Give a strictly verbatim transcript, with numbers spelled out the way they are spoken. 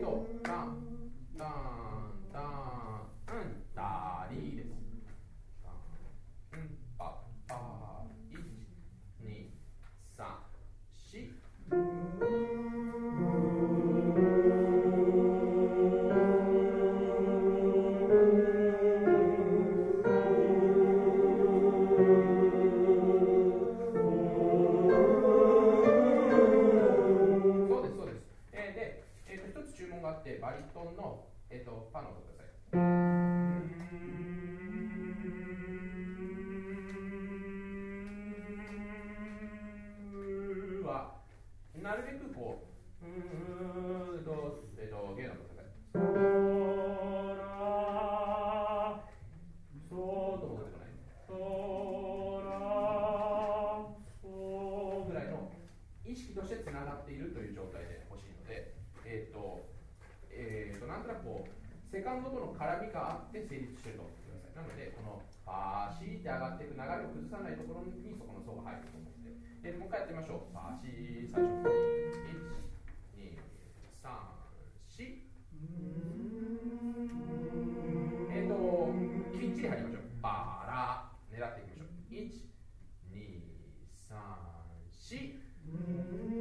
とタンタンタンうんタリです。タンうんパッパーいちにさんしそうですそうです。えー、で、えー、と一つ注文があってバリトンの、えー、とパンの音ください。はなるべくこう、うーんと、えっと、ゲイの音ください。ソラソーとも出てこない。ソラソぐらいの意識としてつながっているという状態で欲しいので、えっと、えー、となんとなくこうセカンドとの絡みがあって成立していると思ってください。なのでこのパーシーって上がっていく流れを崩さないところにそこの層が入ると思って、えー、もう一回やってみましょう。パーシー最初いち、に、さん、しえっ、ー、ときっちり入りましょう。パラ狙っていきましょう。いち、に、さん、し